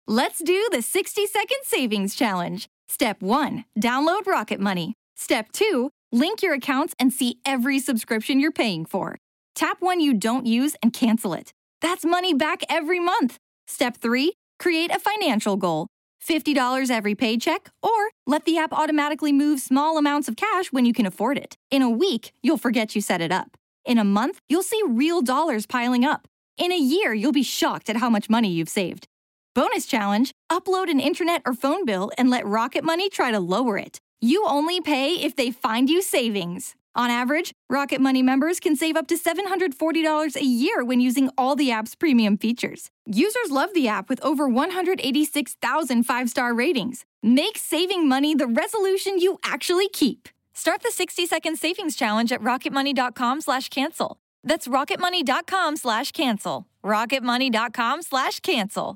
Let's do the 60-second savings challenge. Step 1, download Rocket Money. Step 2, link your accounts and see every subscription you're paying for. Tap one you don't use and cancel it. That's money back every month. Step 3, create a financial goal. $50 every paycheck, or let the app automatically move small amounts of cash when you can afford it. In a week, you'll forget you set it up. In a month, you'll see real dollars piling up. In a year, you'll be shocked at how much money you've saved. Bonus challenge, upload an internet or phone bill and let Rocket Money try to lower it. You only pay if they find you savings. On average, Rocket Money members can save up to $740 a year when using all the app's premium features. Users love the app with over 186,000 five-star ratings. Make saving money the resolution you actually keep. Start the 60-second savings challenge at rocketmoney.com/cancel. That's rocketmoney.com/cancel. rocketmoney.com/cancel.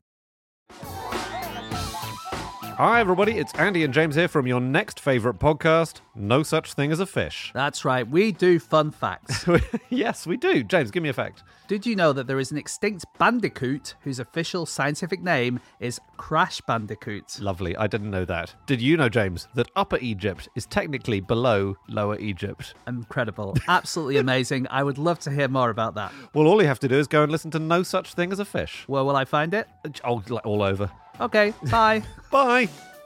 Hi everybody, it's Andy and James here from your next favourite podcast, No Such Thing as a Fish. That's right, we do fun facts. Yes, we do. James, give me a fact. Did you know that there is an extinct bandicoot whose official scientific name is Crash Bandicoot? Lovely, I didn't know that. Did you know, James, that Upper Egypt is technically below Lower Egypt? Incredible. Absolutely amazing. I would love to hear more about that. Well, all you have to do is go and listen to No Such Thing as a Fish. Where will I find it? Oh, all over. Okay, bye. Bye.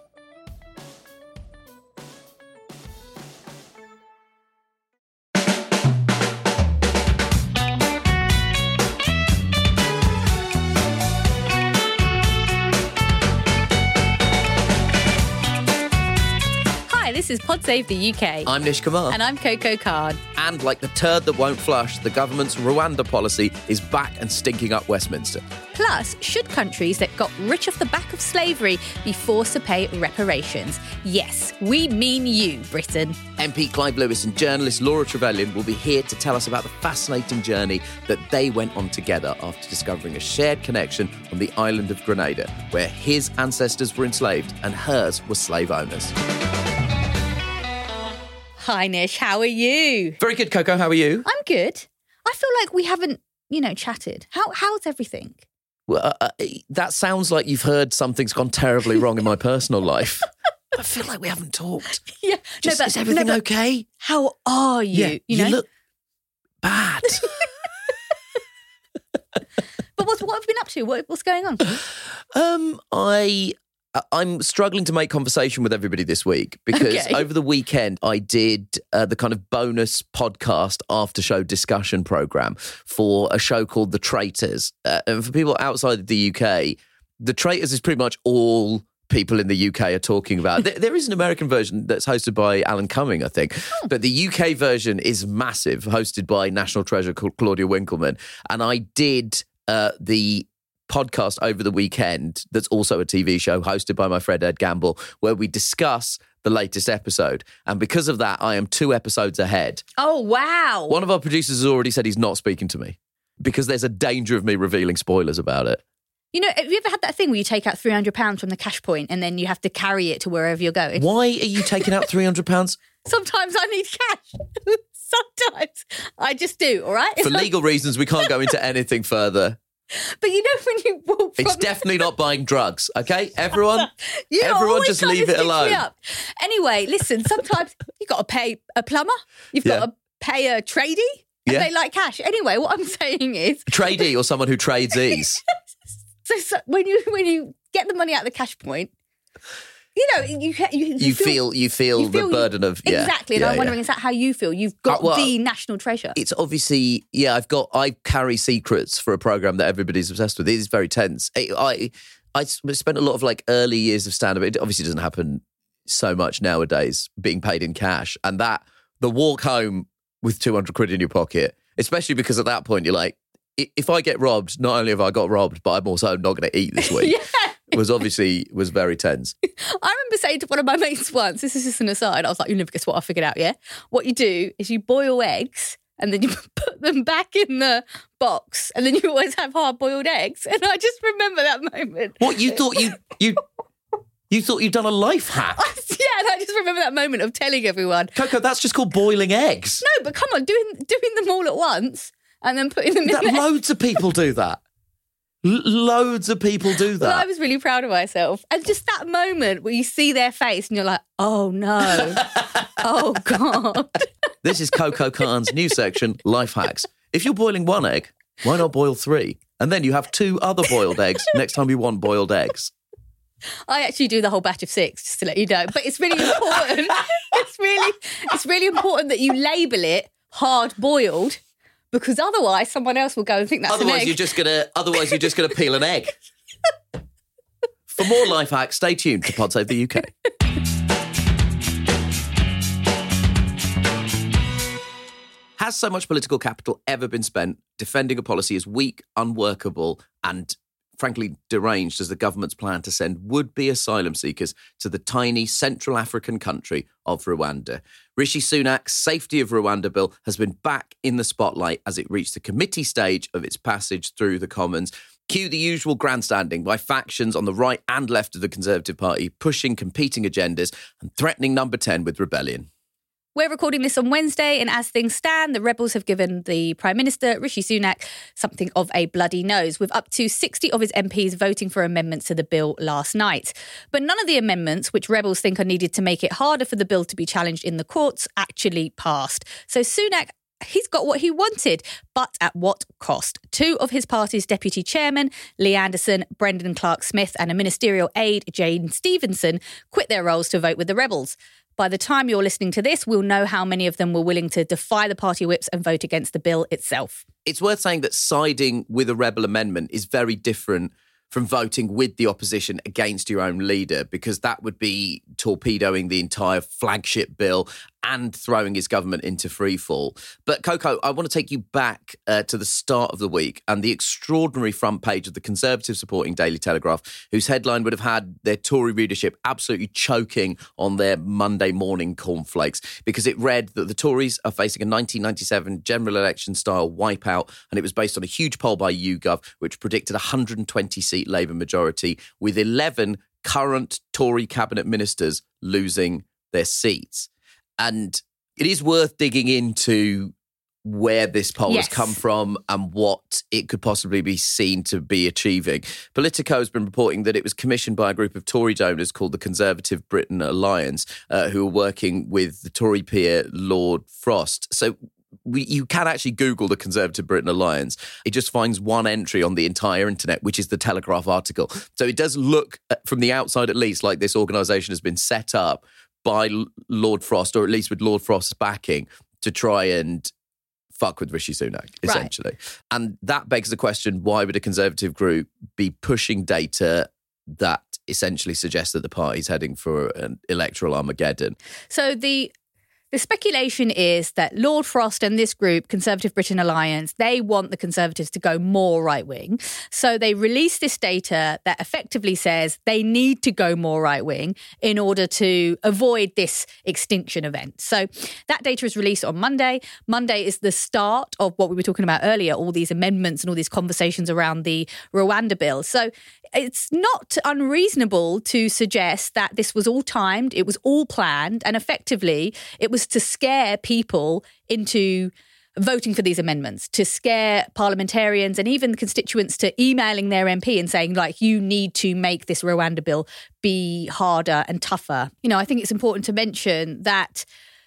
This is Pod Save the UK. I'm Nish Kumar. And I'm Coco Card. And like the turd that won't flush, the government's Rwanda policy is back and stinking up Westminster. Plus, should countries that got rich off the back of slavery be forced to pay reparations? Yes, we mean you, Britain. MP Clive Lewis and journalist Laura Trevelyan will be here to tell us about the fascinating journey that they went on together after discovering a shared connection on the island of Grenada, where his ancestors were enslaved and hers were slave owners. Hi, Nish. How are you? Very good, Coco. How are you? I'm good. I feel like we haven't, chatted. How's everything? Well, that sounds like you've heard something's gone terribly wrong in my personal life. I feel like we haven't talked. Yeah. Is everything okay? How are you? Yeah, you look bad. But what have you been up to? What's going on? I'm struggling to make conversation with everybody this week because over the weekend I did the kind of bonus podcast after show discussion program for a show called The Traitors. And for people outside the UK, The Traitors is pretty much all people in the UK are talking about. There is an American version that's hosted by Alan Cumming, I think. Oh. But the UK version is massive, hosted by National Treasure Claudia Winkleman. And I did the podcast over the weekend that's also a TV show hosted by my friend Ed Gamble, where we discuss the latest episode. And because of that, I am 2 episodes ahead. Oh, wow. One of our producers has already said he's not speaking to me because there's a danger of me revealing spoilers about it. Have you ever had that thing where you take out £300 from the cash point and then you have to carry it to wherever you're going? Why are you taking out £300? Sometimes I need cash. Sometimes I just do, all right? For legal reasons, we can't go into anything further. But when you walk from... It's definitely not buying drugs, okay? Everyone just always leave it alone. Anyway, listen, sometimes you've got to pay a plumber. You've got to pay a tradie. And they like cash. Anyway, what I'm saying is... A tradie or someone who trades ease. So when you get the money out of the cash point... you feel the burden of exactly. And I'm wondering, is that how you feel? You've got the national treasure. It's obviously I carry secrets for a program that everybody's obsessed with. It is very tense. I spent a lot of early years of stand-up. It obviously doesn't happen so much nowadays, being paid in cash, and that the walk home with 200 quid in your pocket, especially because at that point you're like, if I get robbed, not only have I got robbed, but I'm also not going to eat this week. Was very tense. I remember saying to one of my mates once, this is just an aside, I was like, you'll never guess what I figured out, yeah? What you do is you boil eggs and then you put them back in the box and then you always have hard-boiled eggs. And I just remember that moment. What, you thought you thought you'd done a life hack? Yeah, and I just remember that moment of telling everyone. Coco, that's just called boiling eggs. No, but come on, doing them all at once and then putting them in there. Loads of people do that. Loads of people do that. Well, I was really proud of myself. And just that moment where you see their face and you're like, oh no, oh God. This is Coco Khan's new section, Life Hacks. If you're boiling one egg, why not boil 3? And then you have 2 other boiled eggs next time you want boiled eggs. I actually do the whole batch of 6, just to let you know. But it's really important. It's really important that you label it hard boiled, because otherwise someone else will go and think that's an egg. Otherwise you're just gonna peel an egg. For more life hacks, stay tuned to Pod Save the UK. Has so much political capital ever been spent defending a policy as weak, unworkable, and frankly deranged as the government's plan to send would-be asylum seekers to the tiny Central African country of Rwanda? Rishi Sunak's Safety of Rwanda bill has been back in the spotlight as it reached the committee stage of its passage through the Commons. Cue the usual grandstanding by factions on the right and left of the Conservative Party, pushing competing agendas and threatening Number 10 with rebellion. We're recording this on Wednesday, and as things stand, the rebels have given the Prime Minister, Rishi Sunak, something of a bloody nose, with up to 60 of his MPs voting for amendments to the bill last night. But none of the amendments, which rebels think are needed to make it harder for the bill to be challenged in the courts, actually passed. So Sunak, he's got what he wanted, but at what cost? 2 of his party's deputy chairmen, Lee Anderson, Brendan Clark-Smith, and a ministerial aide, Jane Stevenson, quit their roles to vote with the rebels. By the time you're listening to this, we'll know how many of them were willing to defy the party whips and vote against the bill itself. It's worth saying that siding with a rebel amendment is very different from voting with the opposition against your own leader, because that would be torpedoing the entire flagship bill and throwing his government into freefall. But Coco, I want to take you back to the start of the week and the extraordinary front page of the Conservative supporting Daily Telegraph, whose headline would have had their Tory readership absolutely choking on their Monday morning cornflakes, because it read that the Tories are facing a 1997 general election style wipeout, and it was based on a huge poll by YouGov which predicted a 120-seat Labour majority, with 11 current Tory cabinet ministers losing their seats. And it is worth digging into where this poll has come from and what it could possibly be seen to be achieving. Politico has been reporting that it was commissioned by a group of Tory donors called the Conservative Britain Alliance, who are working with the Tory peer Lord Frost. So you can actually Google the Conservative Britain Alliance. It just finds one entry on the entire internet, which is the Telegraph article. So it does look, from the outside at least, like this organisation has been set up by Lord Frost, or at least with Lord Frost's backing, to try and fuck with Rishi Sunak, essentially. Right. And that begs the question, why would a Conservative group be pushing data that essentially suggests that the party's heading for an electoral Armageddon? So the speculation is that Lord Frost and this group, Conservative Britain Alliance, they want the Conservatives to go more right-wing. So they release this data that effectively says they need to go more right-wing in order to avoid this extinction event. So that data is released on Monday. Monday is the start of what we were talking about earlier, all these amendments and all these conversations around the Rwanda bill. So it's not unreasonable to suggest that this was all timed, it was all planned, and effectively it was to scare people into voting for these amendments, to scare parliamentarians and even constituents to emailing their MP and saying, like, you need to make this Rwanda bill be harder and tougher. You know, I think it's important to mention that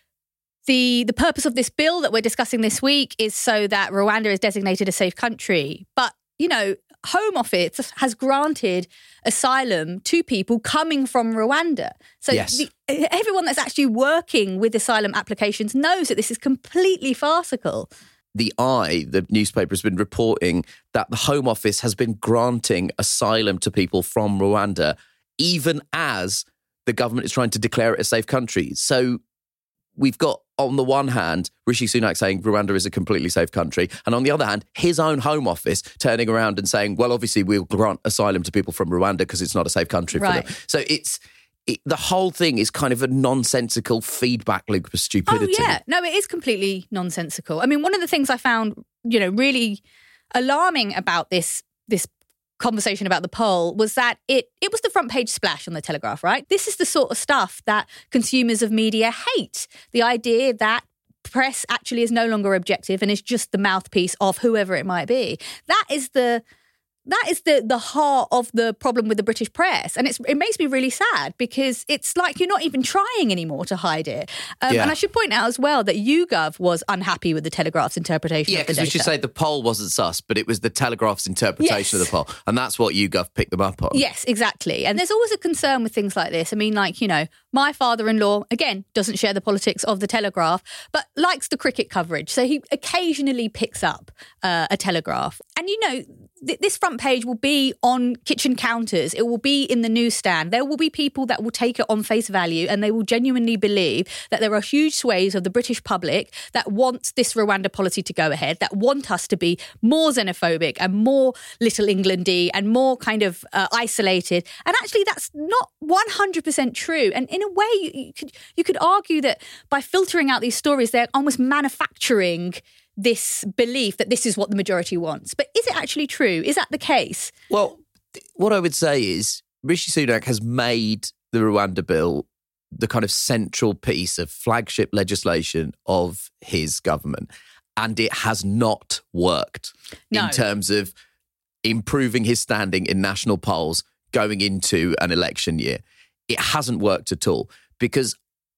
the purpose of this bill that we're discussing this week is so that Rwanda is designated a safe country. But, you know, Home Office has granted asylum to people coming from Rwanda. So everyone that's actually working with asylum applications knows that this is completely farcical. The newspaper, has been reporting that the Home Office has been granting asylum to people from Rwanda, even as the government is trying to declare it a safe country. So we've got, on the one hand, Rishi Sunak saying Rwanda is a completely safe country, and on the other hand, his own Home Office turning around and saying, well, obviously we'll grant asylum to people from Rwanda because it's not a safe country for them. So the whole thing is kind of a nonsensical feedback loop of stupidity. Oh, yeah. No, it is completely nonsensical. I mean, one of the things I found, you know, really alarming about this conversation about the poll was that it was the front page splash on the Telegraph, right? This is the sort of stuff that consumers of media hate. The idea that press actually is no longer objective and is just the mouthpiece of whoever it might be. That is the that is the heart of the problem with the British press. And it makes me really sad because it's like you're not even trying anymore to hide it. And I should point out as well that YouGov was unhappy with the Telegraph's interpretation of the data. Yeah, because we should say the poll wasn't sus, but it was the Telegraph's interpretation of the poll. And that's what YouGov picked them up on. Yes, exactly. And there's always a concern with things like this. I mean, like, my father-in-law, again, doesn't share the politics of the Telegraph, but likes the cricket coverage. So he occasionally picks up a Telegraph. And, this front page will be on kitchen counters. It will be in the newsstand. There will be people that will take it on face value and they will genuinely believe that there are huge swathes of the British public that want this Rwanda policy to go ahead, that want us to be more xenophobic and more Little Englandy and more kind of isolated. And actually, that's not 100% true. And in a way, you could argue that by filtering out these stories, they're almost manufacturing this belief that this is what the majority wants. But is it actually true? Is that the case? Well, what I would say is Rishi Sunak has made the Rwanda bill the kind of central piece of flagship legislation of his government. And it has not worked in terms of improving his standing in national polls going into an election year. It hasn't worked at all because,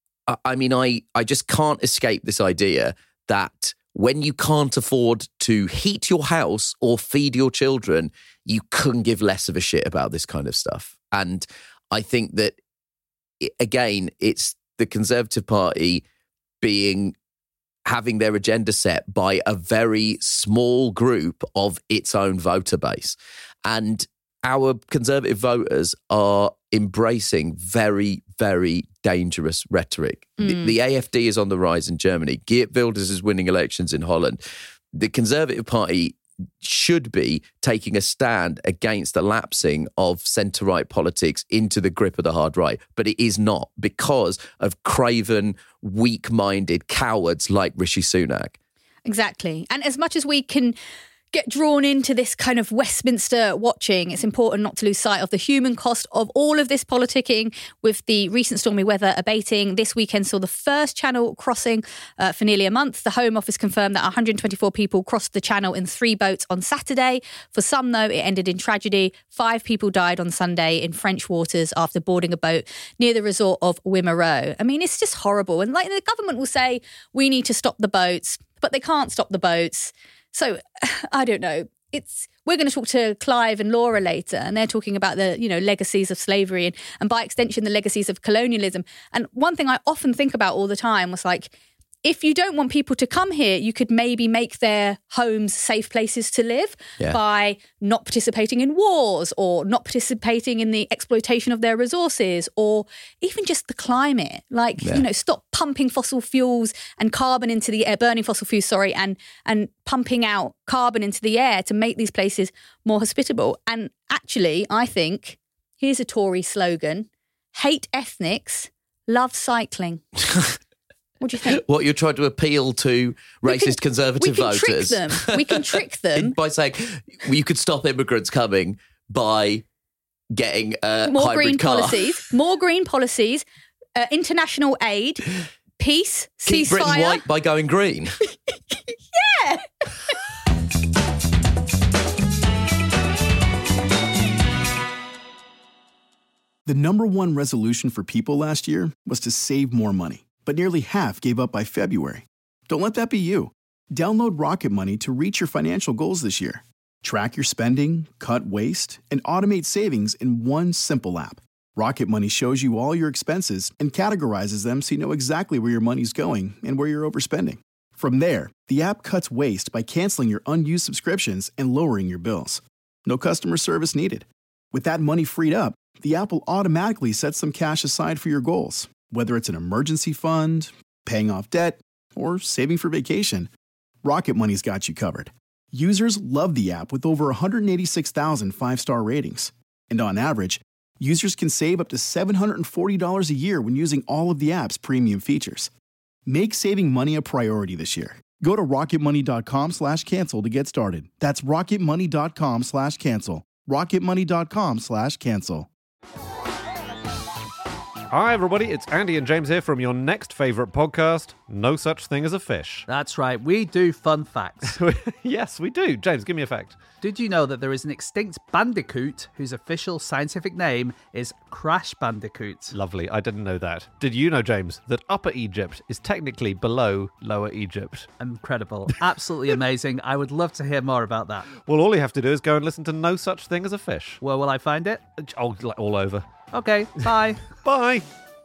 I just can't escape this idea that when you can't afford to heat your house or feed your children, you couldn't give less of a shit about this kind of stuff. And I think that, again, it's the Conservative Party having their agenda set by a very small group of its own voter base. And our Conservative voters are embracing very, very dangerous rhetoric. The AfD is on the rise in Germany. Geert Wilders is winning elections in Holland. The Conservative Party should be taking a stand against the lapsing of centre-right politics into the grip of the hard right, but it is not because of craven, weak-minded cowards like Rishi Sunak. Exactly. And as much as we can get drawn into this kind of Westminster watching, it's important not to lose sight of the human cost of all of this politicking. With the recent stormy weather abating, this weekend saw the first Channel crossing for nearly a month. The Home Office confirmed that 124 people crossed the Channel in 3 boats on Saturday. For some, though, it ended in tragedy. 5 people died on Sunday in French waters after boarding a boat near the resort of Wimereux. I mean, it's just horrible. And like the government will say, we need to stop the boats, but they can't stop the boats. So, I don't know. We're going to talk to Clive and Laura later, and they're talking about the, legacies of slavery and by extension, the legacies of colonialism. And one thing I often think about all the time was like, if you don't want people to come here, you could maybe make their homes safe places to live by not participating in wars or not participating in the exploitation of their resources or even just the climate. Like, stop pumping fossil fuels and carbon into the air, burning fossil fuels, and pumping out carbon into the air to make these places more hospitable. And actually, I think, here's a Tory slogan, hate ethnics, love cycling. What do you think? What, you're trying to appeal to racist conservative voters? We can trick them. By saying you could stop immigrants coming by getting a more hybrid green car. More green policies, international aid, peace, Keep ceasefire. Britain white by going green. Yeah. The number one resolution for people last year was to save more money. But nearly half gave up by February. Don't let that be you. Download Rocket Money to reach your financial goals this year. Track your spending, cut waste, and automate savings in one simple app. Rocket Money shows you all your expenses and categorizes them so you know exactly where your money's going and where you're overspending. From there, the app cuts waste by canceling your unused subscriptions and lowering your bills. No customer service needed. With that money freed up, the app will automatically set some cash aside for your goals. Whether it's an emergency fund, paying off debt, or saving for vacation, Rocket Money's got you covered. Users love the app with over 186,000 5-star ratings. And on average, users can save up to $740 a year when using all of the app's premium features. Make saving money a priority this year. Go to rocketmoney.com/cancel to get started. That's rocketmoney.com/cancel. rocketmoney.com/cancel. Hi, everybody. It's Andy and James here from your next favourite podcast, No Such Thing as a Fish. That's right, we do fun facts. Yes, we do. James, give me a fact. Did you know that there is an extinct bandicoot whose official scientific name is Crash Bandicoot? Lovely. I didn't know that. Did you know, James, that Upper Egypt is technically below Lower Egypt? Incredible. Absolutely amazing. I would love to hear more about that. Well, all you have to do is go and listen to No Such Thing as a Fish. Where will I find it? Oh, like all over. Okay, bye. Bye.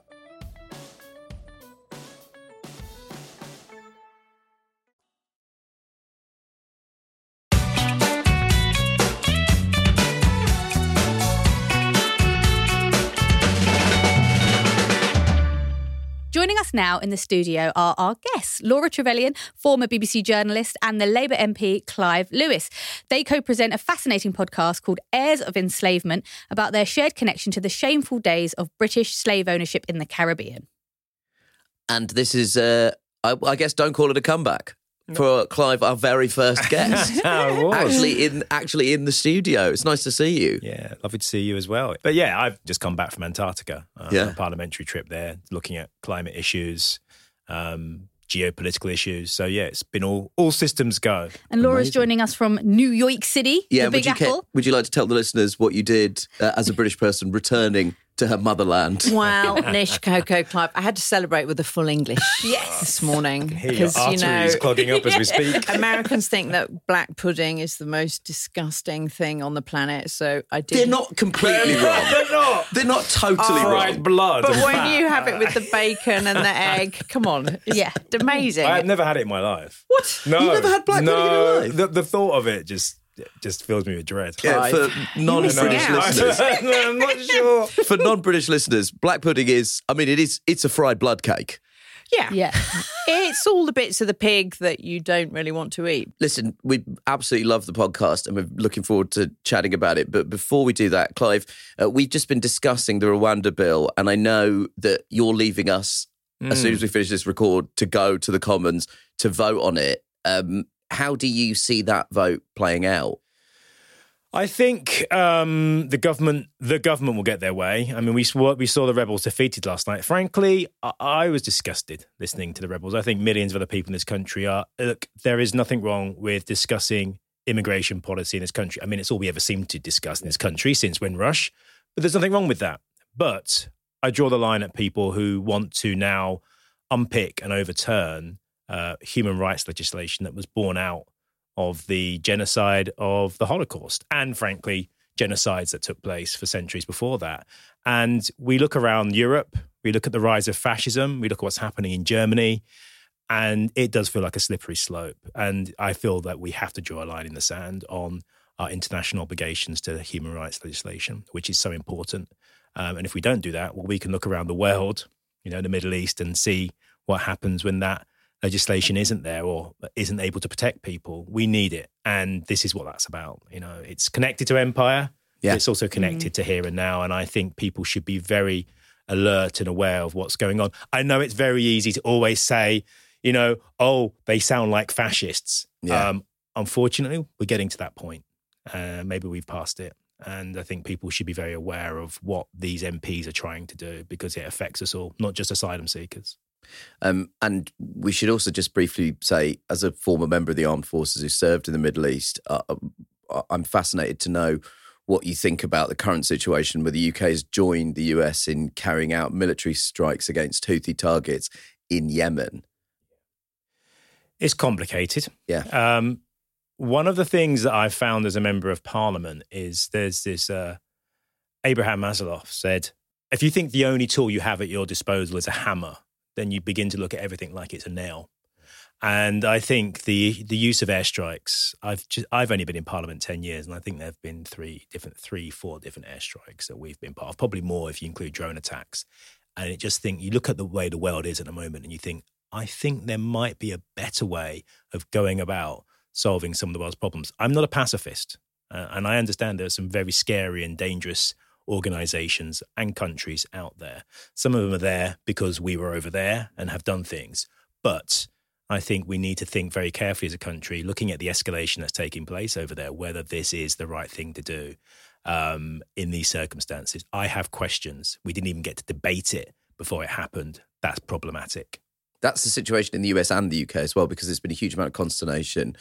Joining us now in the studio are our guests, Laura Trevelyan, former BBC journalist, and the Labour MP Clive Lewis. They co-present a fascinating podcast called Heirs of Enslavement about their shared connection to the shameful days of British slave ownership in the Caribbean. And this is, I guess, don't call it a comeback. For Clive, our very first guest. It was. Actually in the studio. It's nice to see you. Yeah, lovely to see you as well. But yeah, I've just come back from Antarctica on a parliamentary trip there, looking at climate issues, geopolitical issues. So yeah, it's been all systems go. And Laura's joining us from New York City, the Big Apple. Would you like to tell the listeners what you did as a British person returning to her motherland? Well, Nish, Coco, Clive, I had to celebrate with a full English this morning. Because, clogging up as we speak. Americans think that black pudding is the most disgusting thing on the planet, so I did. They're not completely wrong. They're not totally fried wrong. blood. But and when fat. you have it with the bacon and the egg, come on. It's amazing. I've never had it in my life. What? No. You've never had black pudding in your life? The thought of it just fills me with dread. Yeah, for non-British listeners. I'm not sure. For non-British listeners, black pudding is, it's a fried blood cake. Yeah. It's all the bits of the pig that you don't really want to eat. Listen, we absolutely love the podcast and we're looking forward to chatting about it. But before we do that, Clive, we've just been discussing the Rwanda bill, and I know that you're leaving us as soon as we finish this record to go to the Commons to vote on it. How do you see that vote playing out? I think the government will get their way. I mean, we saw the rebels defeated last night. Frankly, I was disgusted listening to the rebels. I think millions of other people in this country are. Look, there is nothing wrong with discussing immigration policy in this country. I mean, it's all we ever seem to discuss in this country since Windrush. But there's nothing wrong with that. But I draw the line at people who want to now unpick and overturn human rights legislation that was born out of the genocide of the Holocaust and, frankly, genocides that took place for centuries before that. And we look around Europe, we look at the rise of fascism, we look at what's happening in Germany, and it does feel like a slippery slope. And I feel that we have to draw a line in the sand on our international obligations to human rights legislation, which is so important. And if we don't do that, well, we can look around the world, the Middle East, and see what happens when that legislation isn't there or isn't able to protect people. We need it. And this is what that's about. It's connected to empire, but it's also connected to here and now. And I think people should be very alert and aware of what's going on. I know it's very easy to always say, they sound like fascists. Yeah. Unfortunately, we're getting to that point. Maybe we've passed it. And I think people should be very aware of what these MPs are trying to do because it affects us all, not just asylum seekers. And we should also just briefly say, as a former member of the armed forces who served in the Middle East, I'm fascinated to know what you think about the current situation where the UK has joined the US in carrying out military strikes against Houthi targets in Yemen. It's complicated. Yeah. One of the things that I've found as a member of parliament is there's this Abraham Maslow said, if you think the only tool you have at your disposal is a hammer, then you begin to look at everything like it's a nail. And I think the use of airstrikes, I've only been in Parliament 10 years, and I think there have been 4 different airstrikes that we've been part of, probably more if you include drone attacks. And you look at the way the world is at the moment and you think, I think there might be a better way of going about solving some of the world's problems. I'm not a pacifist, and I understand there are some very scary and dangerous organizations and countries out there. Some of them are there because we were over there and have done things. But I think we need to think very carefully as a country, looking at the escalation that's taking place over there, whether this is the right thing to do in these circumstances. I have questions. We didn't even get to debate it before it happened. That's problematic. That's the situation in the US and the UK as well, because there's been a huge amount of consternation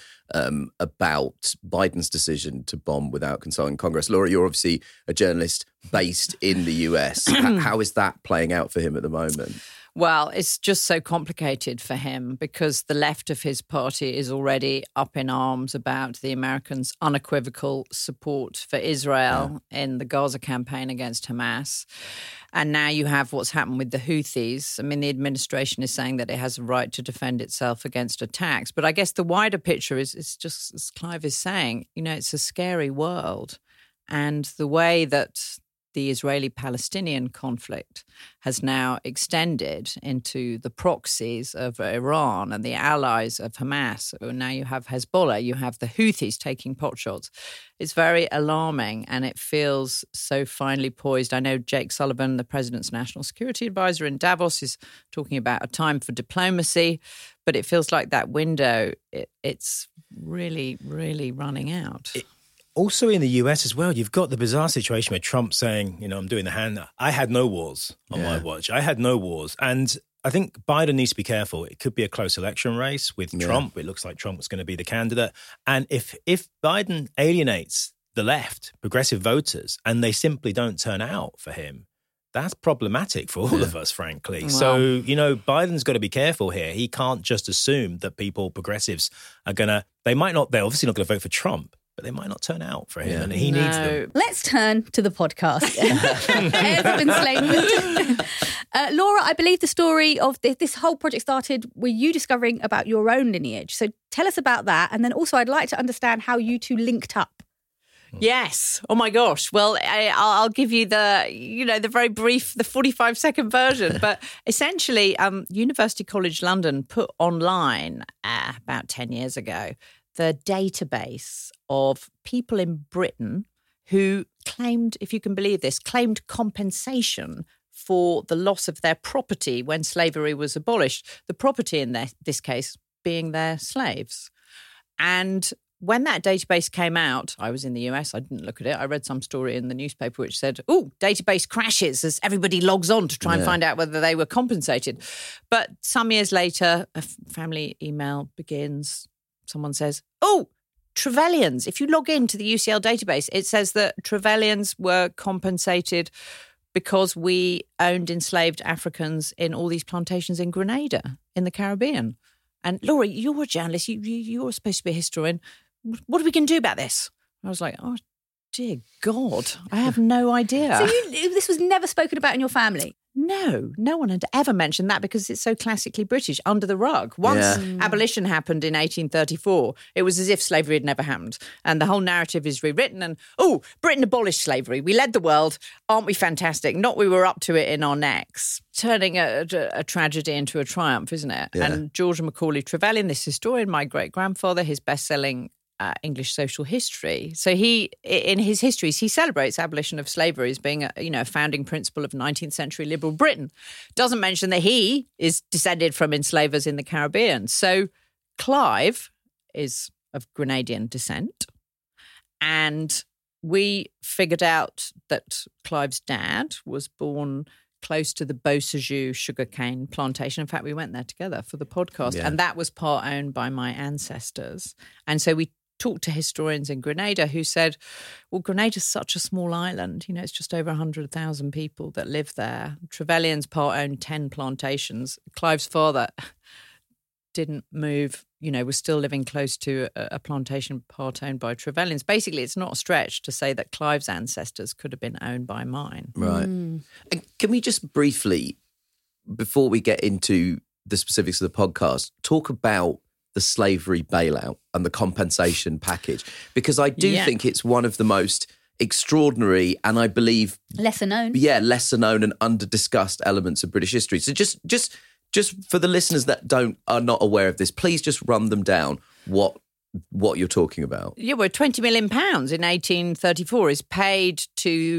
about Biden's decision to bomb without consulting Congress. Laura, you're obviously a journalist based in the US. How is that playing out for him at the moment? Well, it's just so complicated for him because the left of his party is already up in arms about the Americans' unequivocal support for Israel in the Gaza campaign against Hamas. And now you have what's happened with the Houthis. I mean, the administration is saying that it has a right to defend itself against attacks. But I guess the wider picture is just, as Clive is saying, it's a scary world. And the way that the Israeli-Palestinian conflict has now extended into the proxies of Iran and the allies of Hamas. Now you have Hezbollah, you have the Houthis taking potshots. It's very alarming and it feels so finely poised. I know Jake Sullivan, the president's national security advisor in Davos, is talking about a time for diplomacy, but it feels like that window, it's really, really running out. Also in the US as well, you've got the bizarre situation where Trump's saying, I'm doing the hand. I had no wars on my watch. I had no wars. And I think Biden needs to be careful. It could be a close election race with Trump. It looks like Trump's going to be the candidate. And if Biden alienates the left, progressive voters, and they simply don't turn out for him, that's problematic for all of us, frankly. Wow. So, Biden's got to be careful here. He can't just assume that progressives are going to, they're obviously not going to vote for Trump, but they might not turn out for him, and he needs them. Let's turn to the podcast. Heirs of enslavement. Laura, I believe the story of this whole project started with you discovering about your own lineage. So tell us about that, and then also I'd like to understand how you two linked up. Yes. Oh my gosh. Well, I'll give you the very brief, the 45-second version. But essentially, University College London put online about 10 years ago the database of people in Britain who claimed, if you can believe this, claimed compensation for the loss of their property when slavery was abolished. The property in this case being their slaves. And when that database came out, I was in the US, I didn't look at it. I read some story in the newspaper which said, database crashes as everybody logs on to try and find out whether they were compensated. But some years later, a family email begins. Someone says, Trevelyan's. If you log into the UCL database, it says that Trevelyan's were compensated because we owned enslaved Africans in all these plantations in Grenada, in the Caribbean. And Laura, you're a journalist. You're supposed to be a historian. What are we going to do about this? I was like, oh, dear God, I have no idea. So this was never spoken about in your family? No one had ever mentioned that because it's so classically British, under the rug. Once abolition happened in 1834, it was as if slavery had never happened. And the whole narrative is rewritten and, Britain abolished slavery. We led the world. Aren't we fantastic? Not we were up to it in our necks. Turning a tragedy into a triumph, isn't it? Yeah. And George Macaulay Trevelyan, this historian, my great-grandfather, his best-selling English social history. So he, in his histories, he celebrates abolition of slavery as being a founding principle of 19th century liberal Britain. Doesn't mention that he is descended from enslavers in the Caribbean. So Clive is of Grenadian descent. And we figured out that Clive's dad was born close to the Beausejour sugarcane plantation. In fact, we went there together for the podcast, and that was part owned by my ancestors. And so we talked to historians in Grenada who said, well, Grenada's such a small island. It's just over 100,000 people that live there. Trevelyan's part owned 10 plantations. Clive's father didn't move, was still living close to a plantation part owned by Trevelyan's. Basically, it's not a stretch to say that Clive's ancestors could have been owned by mine. Right. And can we just briefly, before we get into the specifics of the podcast, talk about the slavery bailout and the compensation package? Because I do think it's one of the most extraordinary and I believe lesser known and under-discussed elements of British history. So just for the listeners that are not aware of this, please just run them down what you're talking about. Yeah, well, £20 million in 1834 is paid to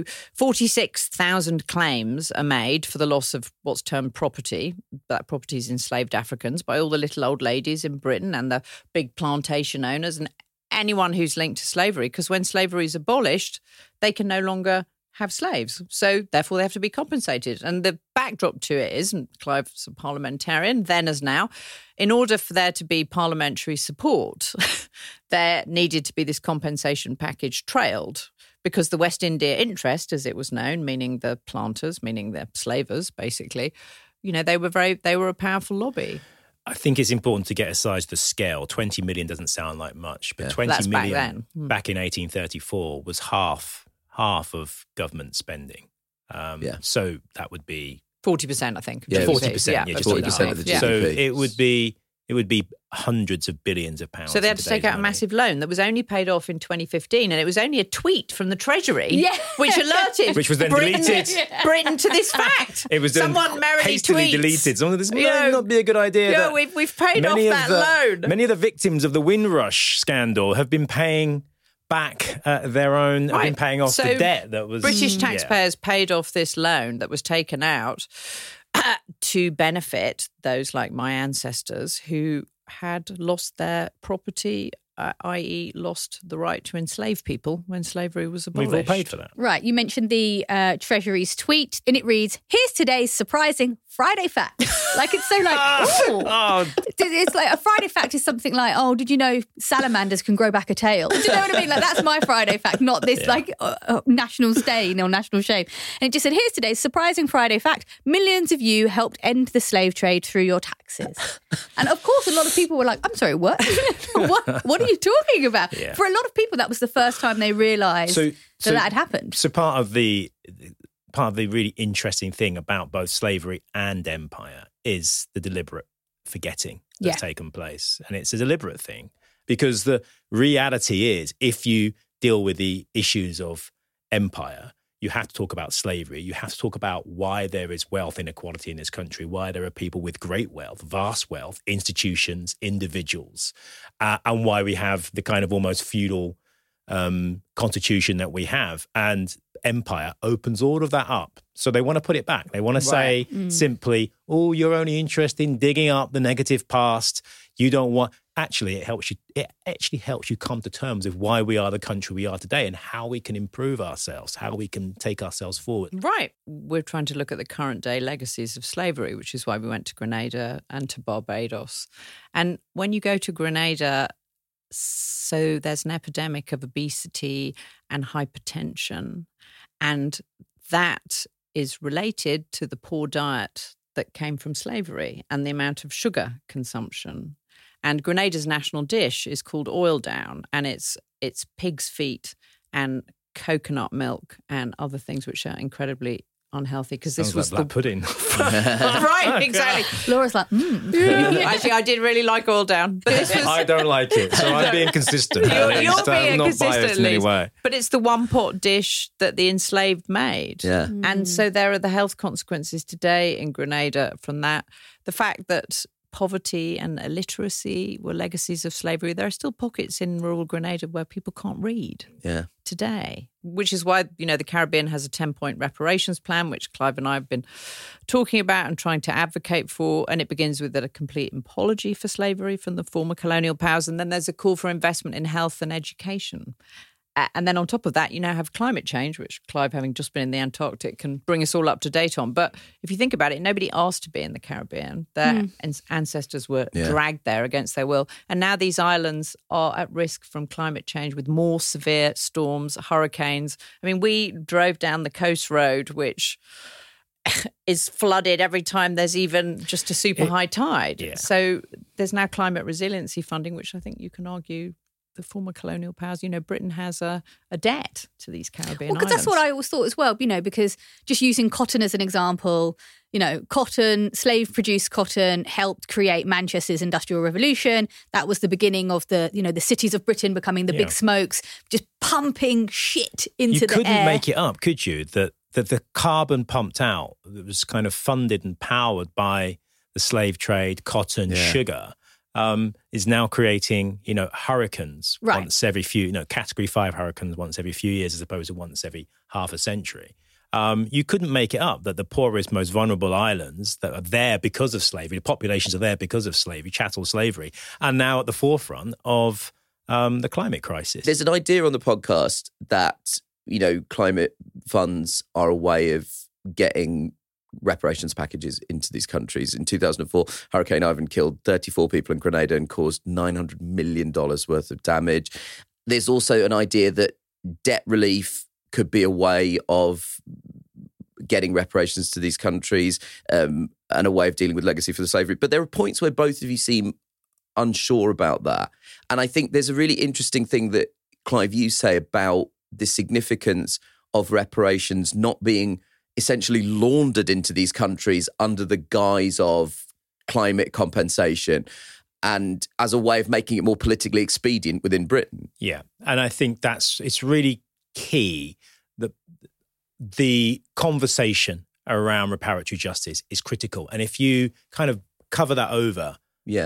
46,000 claims are made for the loss of what's termed property. That property is enslaved Africans by all the little old ladies in Britain and the big plantation owners and anyone who's linked to slavery, because when slavery is abolished, they can no longer have slaves. So therefore they have to be compensated. And the backdrop to it is, and Clive's a parliamentarian, then as now, in order for there to be parliamentary support, there needed to be this compensation package trailed, because the West India interest, as it was known, meaning the planters, meaning the slavers, basically, they were a powerful lobby. I think it's important to get aside the scale. 20 million doesn't sound like much, but 20 million back in 1834 was half of government spending. So that would be 40%, I think. Yeah, 40%. Yeah, just 40% of the GDP. So it would be hundreds of billions of pounds. So they had to take out a massive loan that was only paid off in 2015, and it was only a tweet from the Treasury which alerted which was then deleted. Britain to this fact. It was then someone merrily hastily deleted. Someone, this may not be a good idea. Yeah, we've paid off that loan. Many of the victims of the Windrush scandal have been paying back their own, have been paying off the debt that was... British taxpayers paid off this loan that was taken out to benefit those like my ancestors who had lost their property, i.e. lost the right to enslave people when slavery was abolished. We've all paid for that. Right, you mentioned the Treasury's tweet, and it reads, "Here's today's surprising Friday fact." Like, it's so like, ooh. It's like a Friday fact is something like, oh, did you know salamanders can grow back a tail? Do you know what I mean? Like, that's my Friday fact, not this national stain or national shame. And it just said, here's today's surprising Friday fact. Millions of you helped end the slave trade through your taxes. And of course, a lot of people were like, I'm sorry, what? What are you talking about? Yeah. For a lot of people, that was the first time they realised that had happened. So part of the really interesting thing about both slavery and empire is the deliberate forgetting that's taken place. And it's a deliberate thing, because the reality is, if you deal with the issues of empire, you have to talk about slavery. You have to talk about why there is wealth inequality in this country, why there are people with great wealth, vast wealth, institutions, individuals, and why we have the kind of almost feudal constitution that we have. And empire opens all of that up. So they want to put it back. They want to say simply, oh, you're only interested in digging up the negative past. You don't want... Actually, it actually helps you come to terms with why we are the country we are today and how we can improve ourselves, how we can take ourselves forward. Right. We're trying to look at the current day legacies of slavery, which is why we went to Grenada and to Barbados. And when you go to Grenada, so there's an epidemic of obesity and hypertension, and that is related to the poor diet that came from slavery and the amount of sugar consumption. And Grenada's national dish is called oil down, and it's pig's feet and coconut milk and other things which are incredibly unhealthy, because this was like black pudding. Right, exactly. Laura's like, Actually, I did really like oil down, but this was... I don't like it, so I'm being consistent. You're being I'm not consistent, biased in any way. But it's the one pot dish that the enslaved made. Yeah. And so there are the health consequences today in Grenada from that. The fact that poverty and illiteracy were legacies of slavery. There are still pockets in rural Grenada where people can't read today, which is why, the Caribbean has a 10-point reparations plan, which Clive and I have been talking about and trying to advocate for. And it begins with a complete apology for slavery from the former colonial powers. And then there's a call for investment in health and education. And then on top of that, you now have climate change, which Clive, having just been in the Antarctic, can bring us all up to date on. But if you think about it, nobody asked to be in the Caribbean. Their ancestors were dragged there against their will. And now these islands are at risk from climate change with more severe storms, hurricanes. I mean, we drove down the coast road, which is flooded every time there's even just a super high tide. Yeah. So there's now climate resiliency funding, which I think you can argue the former colonial powers, Britain has a debt to these Caribbean islands. Because that's what I always thought as well, because just using cotton as an example, cotton, slave-produced cotton helped create Manchester's Industrial Revolution. That was the beginning of the cities of Britain becoming the big smokes, just pumping shit into the air. You couldn't make it up, could you? That the carbon pumped out that was kind of funded and powered by the slave trade, cotton, sugar, is now creating, hurricanes once every few, Category 5 hurricanes once every few years as opposed to once every half a century. You couldn't make it up that the poorest, most vulnerable islands that are there because of slavery, the populations are there because of slavery, chattel slavery, are now at the forefront of the climate crisis. There's an idea on the podcast that, climate funds are a way of getting reparations packages into these countries. In 2004, Hurricane Ivan killed 34 people in Grenada and caused $900 million worth of damage. There's also an idea that debt relief could be a way of getting reparations to these countries and a way of dealing with legacy for the slavery. But there are points where both of you seem unsure about that. And I think there's a really interesting thing that, Clive, you say about the significance of reparations not being essentially laundered into these countries under the guise of climate compensation and as a way of making it more politically expedient within Britain. Yeah. And I think it's really key that the conversation around reparatory justice is critical. And if you kind of cover that over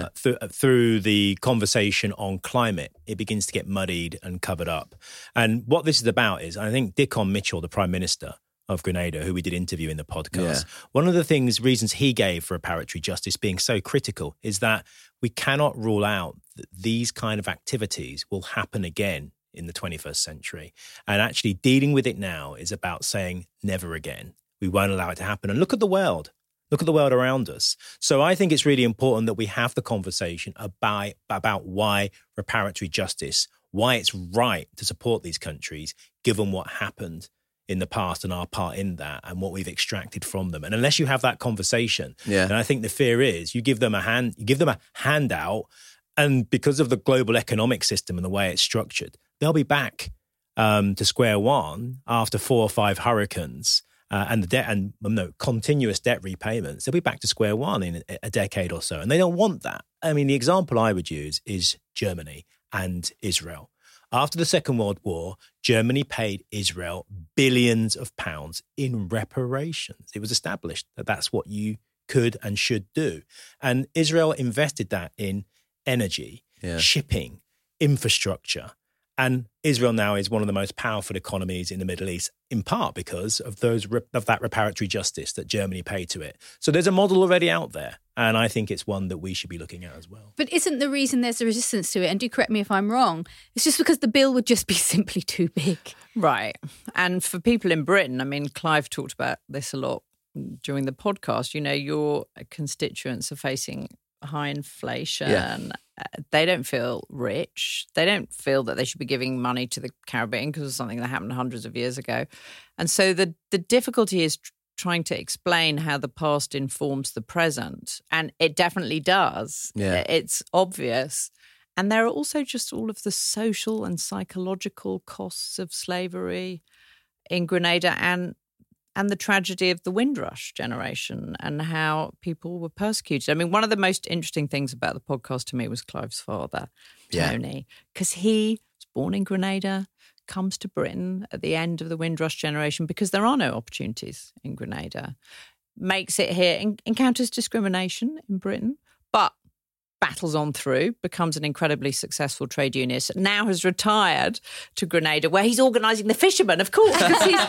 through the conversation on climate, it begins to get muddied and covered up. And what this is about is, I think Dickon Mitchell, the Prime Minister of Grenada, who we did interview in the podcast, one of the reasons he gave for reparatory justice being so critical is that we cannot rule out that these kind of activities will happen again in the 21st century. And actually dealing with it now is about saying never again. We won't allow it to happen. And look at the world. Look at the world around us. So I think it's really important that we have the conversation about why reparatory justice, why it's right to support these countries, given what happened in the past and our part in that and what we've extracted from them. And unless you have that conversation, then I think the fear is you give them a handout, and because of the global economic system and the way it's structured, they'll be back to square one after 4 or 5 hurricanes. And the debt and continuous debt repayments, they'll be back to square one in a decade or so. And they don't want that. I mean, the example I would use is Germany and Israel. After the Second World War, Germany paid Israel billions of pounds in reparations. It was established that that's what you could and should do. And Israel invested that in energy, shipping, infrastructure. And Israel now is one of the most powerful economies in the Middle East, in part because of that reparatory justice that Germany paid to it. So there's a model already out there, and I think it's one that we should be looking at as well. But isn't the reason there's a resistance to it, and do correct me if I'm wrong, it's just because the bill would just be simply too big. Right. And for people in Britain, I mean, Clive talked about this a lot during the podcast. You know, your constituents are facing high inflation. Yeah. They don't feel rich. They don't feel that they should be giving money to the Caribbean because of something that happened hundreds of years ago. And so the difficulty is trying to explain how the past informs the present. And it definitely does. Yeah. It's obvious. And there are also just all of the social and psychological costs of slavery in Grenada and the tragedy of the Windrush generation and how people were persecuted. I mean, one of the most interesting things about the podcast to me was Clive's father, Tony, because he was born in Grenada, comes to Britain at the end of the Windrush generation because there are no opportunities in Grenada, makes it here, encounters discrimination in Britain, but battles on through, becomes an incredibly successful trade unionist, now has retired to Grenada, where he's organising the fishermen, of course, because he's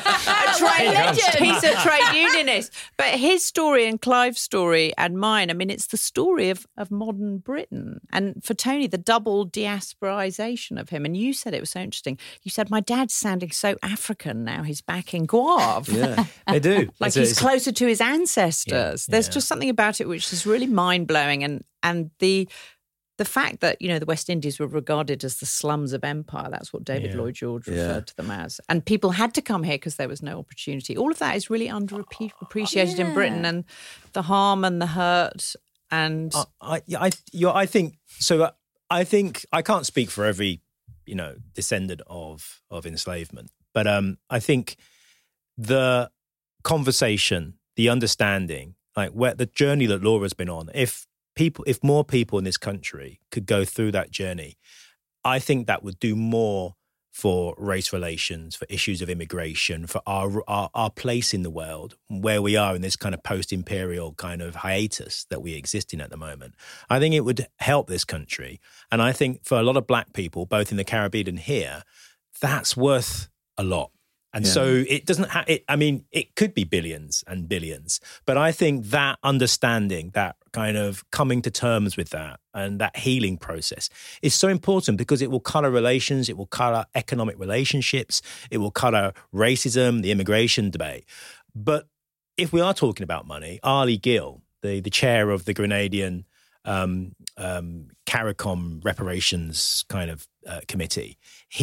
a trade unionist. But his story and Clive's story and mine, I mean, it's the story of modern Britain. And for Tony, the double diasporization of him. And you said it was so interesting. You said, my dad's sounding so African now. He's back in Guave. Yeah, they do. Like he's closer to his ancestors. There's just something about it which is really mind-blowing. And the fact that, you know, the West Indies were regarded as the slums of empire, that's what David Lloyd George referred to them as. And people had to come here because there was no opportunity. All of that is really underappreciated in Britain, and the harm and the hurt. And I think so. I think I can't speak for every, you know, descendant of enslavement, but I think the conversation, the understanding, like where the journey that Laura's been on, if more people in this country could go through that journey, I think that would do more for race relations, for issues of immigration, for our place in the world, where we are in this kind of post-imperial kind of hiatus that we exist in at the moment. I think it would help this country. And I think for a lot of black people, both in the Caribbean and here, that's worth a lot. And so it doesn't have, I mean, it could be billions and billions, but I think that understanding, that kind of coming to terms with that and that healing process is so important because it will colour relations, it will colour economic relationships, it will colour racism, the immigration debate. But if we are talking about money, Ali Gill, the chair of the Grenadian CARICOM reparations kind of committee,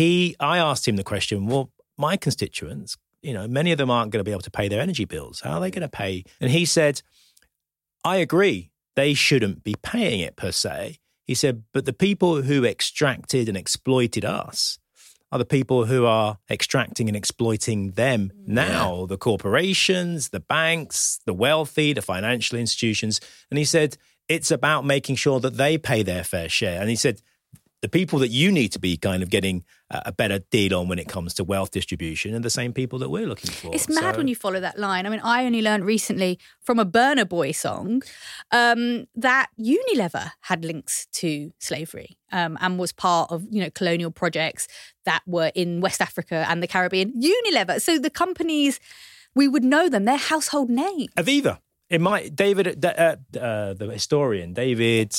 I asked him the question, well, my constituents, many of them aren't going to be able to pay their energy bills. How are they going to pay? And he said, I agree, they shouldn't be paying it per se. He said, but the people who extracted and exploited us are the people who are extracting and exploiting them now, the corporations, the banks, the wealthy, the financial institutions. And he said, it's about making sure that they pay their fair share. And he said, the people that you need to be kind of getting a better deal on when it comes to wealth distribution are the same people that we're looking for. It's mad when you follow that line. I mean, I only learned recently from a Burna Boy song that Unilever had links to slavery and was part of, colonial projects that were in West Africa and the Caribbean. Unilever. So the companies, we would know them. They're household names. Aviva. It might, David, the historian, David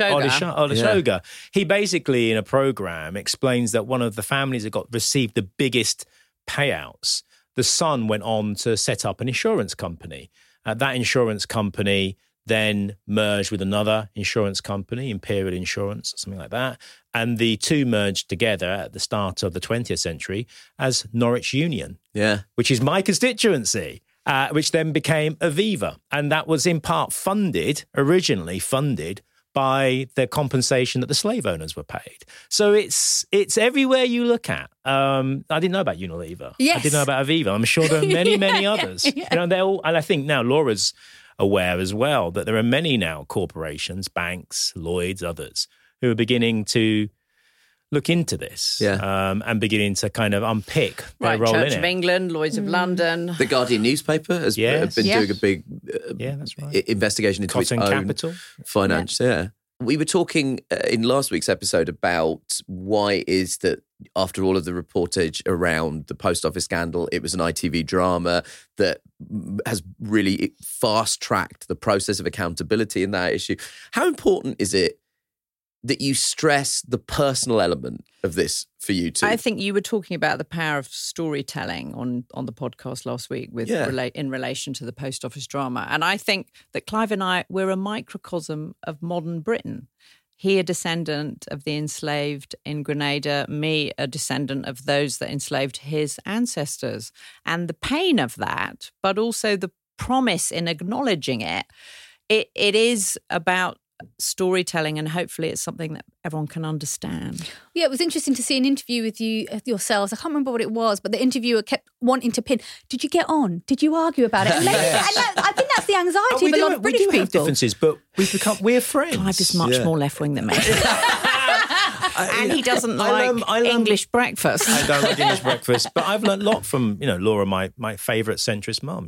Olusoga, he basically in a program explains that one of the families that received the biggest payouts, the son went on to set up an insurance company. That insurance company then merged with another insurance company, Imperial Insurance, something like that. And the two merged together at the start of the 20th century as Norwich Union, which is my constituency. Which then became Aviva. And that was in part originally funded by the compensation that the slave owners were paid. So it's everywhere you look at. I didn't know about Unilever. Yes. I didn't know about Aviva. I'm sure there are many, many others. They're all, and I think now Laura's aware as well that there are many now corporations, banks, Lloyds, others, who are beginning to look into this and beginning to kind of unpick their role Church in of it. England, Lloyds of London. The Guardian newspaper has been doing a big that's right. investigation into Cotton its own Capital. finance. Yeah. We were talking in last week's episode about why it is that after all of the reportage around the post office scandal, it was an ITV drama that has really fast-tracked the process of accountability in that issue. How important is it that you stress the personal element of this for you too? I think you were talking about the power of storytelling on the podcast last week in relation to the post office drama. And I think that Clive and I, we're a microcosm of modern Britain. He a descendant of the enslaved in Grenada, me a descendant of those that enslaved his ancestors. And the pain of that, but also the promise in acknowledging it, it is about storytelling, and hopefully it's something that everyone can understand. Yeah, it was interesting to see an interview with yourselves. I can't remember what it was, but the interviewer kept wanting to pin, did you get on? Did you argue about it? And I think that's the anxiety of a lot of British people. We do have differences, but we're friends. Clive is much more left-wing than me. And he doesn't like English breakfast. I don't like English breakfast, but I've learned a lot from Laura, my favourite centrist mum.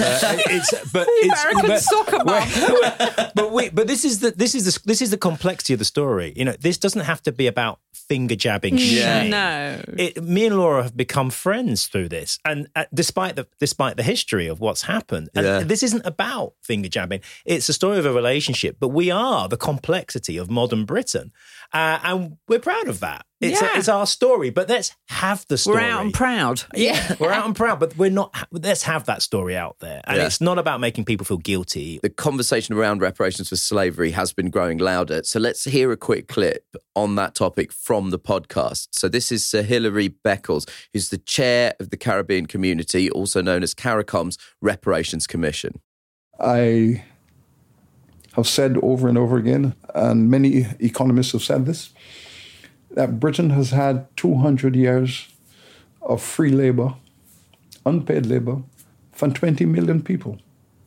American soccer mum. But this is the complexity of the story. This doesn't have to be about finger jabbing shame. No, me and Laura have become friends through this, and despite the history of what's happened, and this isn't about finger jabbing. It's a story of a relationship, but we are the complexity of modern Britain, and we're proud of that. It's our story, but let's have the story. We're out and proud. Yeah, we're out and proud, but we're not. Let's have that story out there, and it's not about making people feel guilty. The conversation around reparations for slavery has been growing louder. So let's hear a quick clip on that topic from the podcast. So this is Sir Hilary Beckles, who's the chair of the Caribbean Community, also known as CARICOM's Reparations Commission. I have said over and over again, and many economists have said this, that Britain has had 200 years of free labour, unpaid labour, from 20 million people.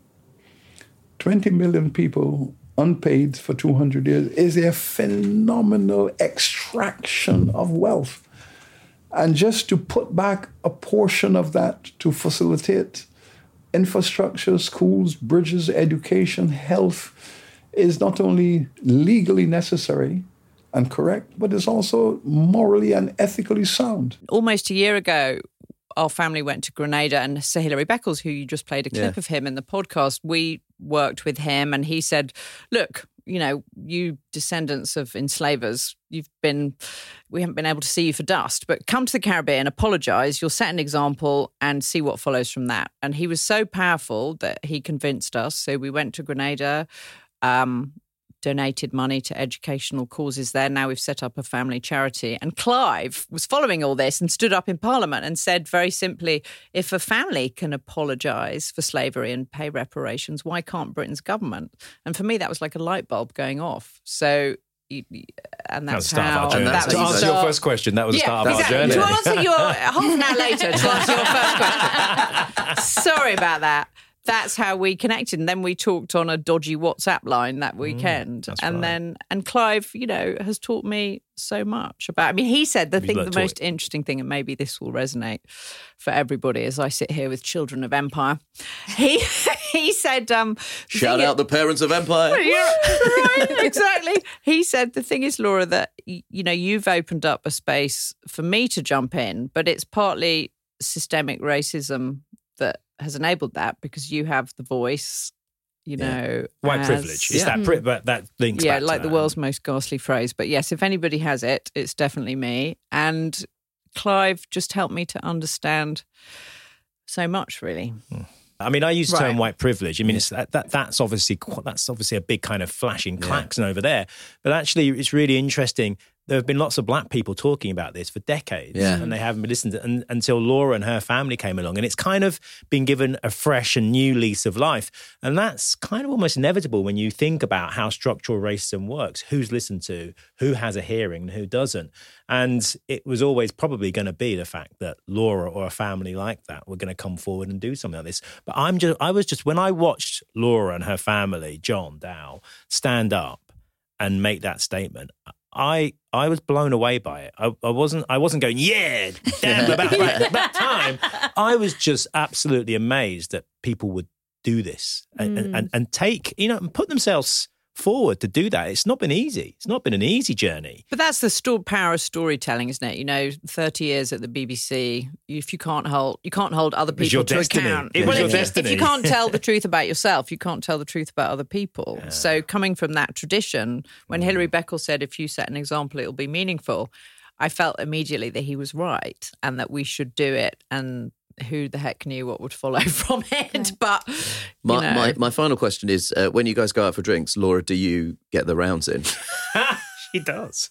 20 million people unpaid for 200 years is a phenomenal extraction of wealth. And just to put back a portion of that to facilitate infrastructure, schools, bridges, education, health, is not only legally necessary and correct, but it's also morally and ethically sound. Almost a year ago, our family went to Grenada, and Sir Hilary Beckles, who you just played a clip of him in the podcast, we worked with him, and he said, look, you descendants of enslavers, we haven't been able to see you for dust, but come to the Caribbean, apologise, you'll set an example and see what follows from that. And he was so powerful that he convinced us. So we went to Grenada, donated money to educational causes there. Now we've set up a family charity. And Clive was following all this and stood up in Parliament and said very simply, if a family can apologise for slavery and pay reparations, why can't Britain's government? And for me, that was like a light bulb going off. So... And that's how. To answer your first question, that was the start of our journey. To answer your half an hour later, to answer your first question. Sorry about that. That's how we connected. And then we talked on a dodgy WhatsApp line that weekend. And Clive, has taught me so much about. I mean, he said the most interesting thing, and maybe this will resonate for everybody as I sit here with children of Empire. He said, shout out the parents of Empire. Right, exactly. He said, the thing is, Laura, that you've opened up a space for me to jump in, but it's partly systemic racism that has enabled that because you have the voice, white privilege. Is that links back to like the world's most ghastly phrase. But yes, if anybody has it, it's definitely me. And Clive just helped me to understand so much, really. I mean, I use the term white privilege. I mean, that's obviously a big kind of flashing klaxon over there. But actually, it's really interesting. There have been lots of black people talking about this for decades, and they haven't been listened to until Laura and her family came along. And it's kind of been given a fresh and new lease of life. And that's kind of almost inevitable when you think about how structural racism works, who's listened to, who has a hearing and who doesn't. And it was always probably going to be the fact that Laura or a family like that were going to come forward and do something like this. But when I watched Laura and her family, John Dow, stand up and make that statement, I was blown away by it. I wasn't going, yeah, damn, about time. I was just absolutely amazed that people would do this and take, and put themselves forward to do that. It's not been easy. It's not been an easy journey. But that's the power of storytelling, isn't it? 30 years at the BBC, if you can't hold other people to account. It was your destiny. If you can't tell the truth about yourself, you can't tell the truth about other people. Yeah. So coming from that tradition, when Hilary Beckles said, if you set an example, it'll be meaningful, I felt immediately that he was right and that we should do it, and who the heck knew what would follow from it. But my final question is, when you guys go out for drinks, Laura, do you get the rounds in? She does.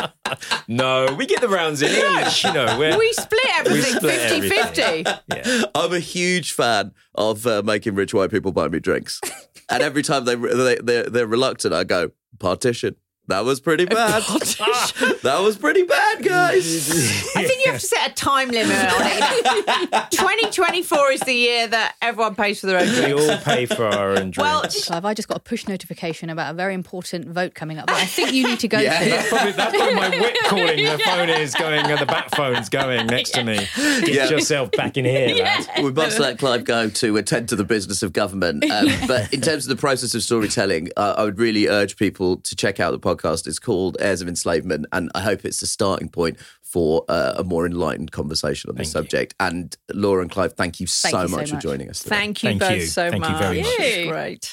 No, we get the rounds in each. We split everything 50-50. Yeah. I'm a huge fan of making rich white people buy me drinks. And every time they're reluctant, I go, partition. That was pretty bad. That was pretty bad, guys. I think you have to set a time limit on it. 2024 is the year that everyone pays for their own drinks. We all pay for our own drinks. Well, Clive, I just got a push notification about a very important vote coming up that I think you need to go to. That's probably my wit calling. The phone is going, and the back phone's going next to me. Get yourself back in here, lad. We must let Clive go to attend to the business of government. But in terms of the process of storytelling, I would really urge people to check out the podcast. It's called Heirs of Enslavement, and I hope it's the starting point for a more enlightened conversation on this subject. And Laura and Clive, thank you so much for joining us today. Thank you both so much. Thank you very much. It's great.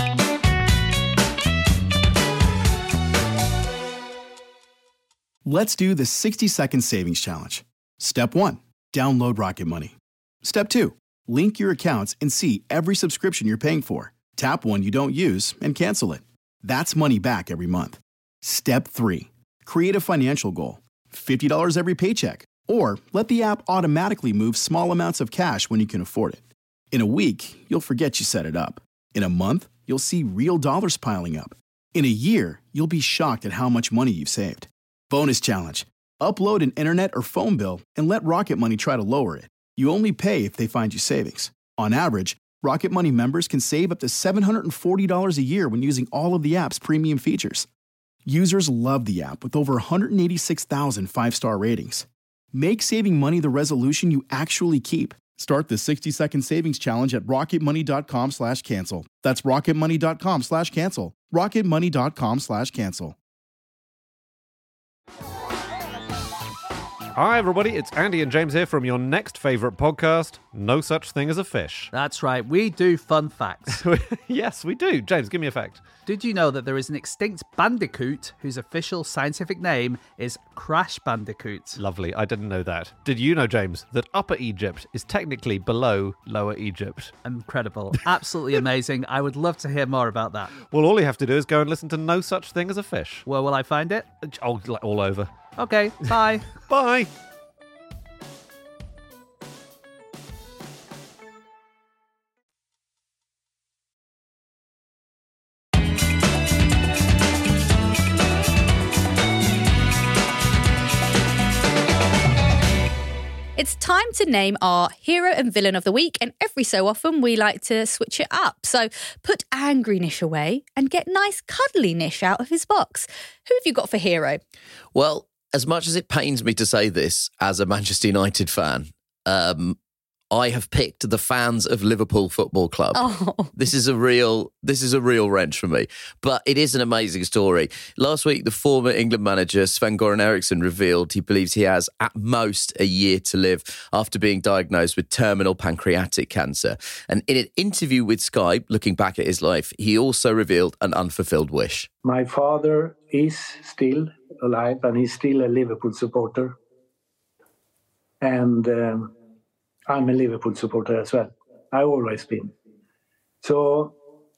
Let's do the 60-second savings challenge. Step 1, download Rocket Money. Step 2, link your accounts and see every subscription you're paying for. Tap one you don't use and cancel it. That's money back every month. Step 3, create a financial goal. $50 every paycheck. Or let the app automatically move small amounts of cash when you can afford it. In a week, you'll forget you set it up. In a month, you'll see real dollars piling up. In a year, you'll be shocked at how much money you've saved. Bonus challenge. Upload an internet or phone bill and let Rocket Money try to lower it. You only pay if they find you savings. On average, Rocket Money members can save up to $740 a year when using all of the app's premium features. Users love the app with over 186,000 5-star ratings. Make saving money the resolution you actually keep. Start the 60-second savings challenge at rocketmoney.com/cancel. That's rocketmoney.com/cancel. rocketmoney.com/cancel. Hi, everybody. It's Andy and James here from your next favourite podcast, No Such Thing as a Fish. That's right, we do fun facts. Yes, we do. James, give me a fact. Did you know that there is an extinct bandicoot whose official scientific name is Crash Bandicoot? Lovely. I didn't know that. Did you know, James, that Upper Egypt is technically below Lower Egypt? Incredible. Absolutely amazing. I would love to hear more about that. Well, all you have to do is go and listen to No Such Thing as a Fish. Where will I find it? Oh, all over. Okay, bye. Bye. It's time to name our hero and villain of the week, and every so often we like to switch it up. So put angry Nish away and get nice cuddly Nish out of his box. Who have you got for hero? Well, as much as it pains me to say this as a Manchester United fan, I have picked the fans of Liverpool Football Club. Oh. This is a real wrench for me. But it is an amazing story. Last week, the former England manager Sven-Göran Eriksson revealed he believes he has at most a year to live after being diagnosed with terminal pancreatic cancer. And in an interview with Sky, looking back at his life, he also revealed an unfulfilled wish. My father is still alive and he's still a Liverpool supporter. And I'm a Liverpool supporter as well. I've always been. So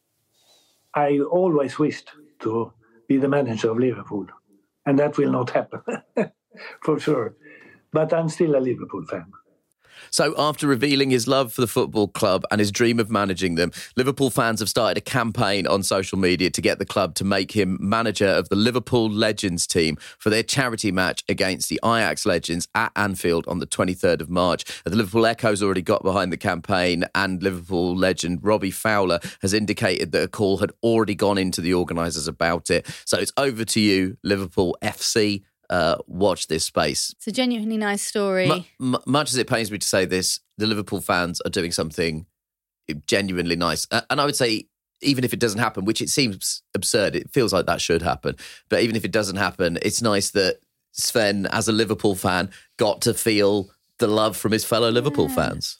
I always wished to be the manager of Liverpool. And that will not happen, for sure. But I'm still a Liverpool fan. So after revealing his love for the football club and his dream of managing them, Liverpool fans have started a campaign on social media to get the club to make him manager of the Liverpool Legends team for their charity match against the Ajax Legends at Anfield on the 23rd of March. The Liverpool Echo's already got behind the campaign, and Liverpool legend Robbie Fowler has indicated that a call had already gone into the organisers about it. So it's over to you, Liverpool FC. Watch this space. It's a genuinely nice story. Much as it pains me to say this, the Liverpool fans are doing something genuinely nice. And I would say, even if it doesn't happen, which it seems absurd, it feels like that should happen. But even if it doesn't happen, it's nice that Sven, as a Liverpool fan, got to feel the love from his fellow Liverpool fans.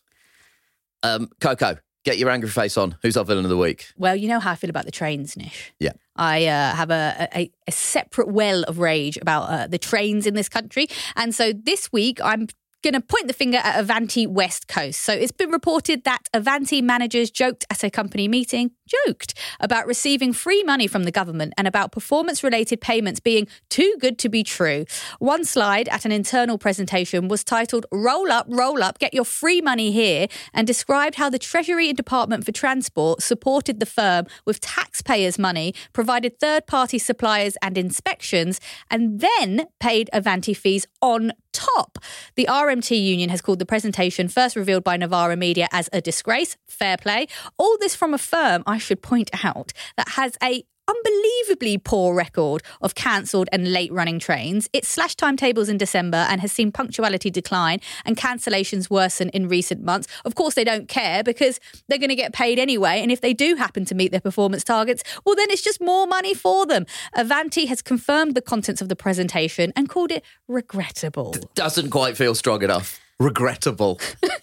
Coco, get your angry face on. Who's our villain of the week? Well, you know how I feel about the trains, Nish. Yeah. I have a separate well of rage about the trains in this country. And so this week, I'm going to point the finger at Avanti West Coast. So it's been reported that Avanti managers joked at a company meeting, about receiving free money from the government and about performance-related payments being too good to be true. One slide at an internal presentation was titled, roll up, get your free money here, and described how the Treasury Department for Transport supported the firm with taxpayers' money, provided third-party suppliers and inspections, and then paid Avanti fees on top. The RMT union has called the presentation, first revealed by Novara Media, as a disgrace. Fair play. All this from a firm, I should point out, that has a unbelievably poor record of cancelled and late-running trains. It slashed timetables in December and has seen punctuality decline and cancellations worsen in recent months. Of course, they don't care because they're going to get paid anyway, and if they do happen to meet their performance targets, well, then it's just more money for them. Avanti has confirmed the contents of the presentation and called it regrettable. Doesn't quite feel strong enough. Regrettable.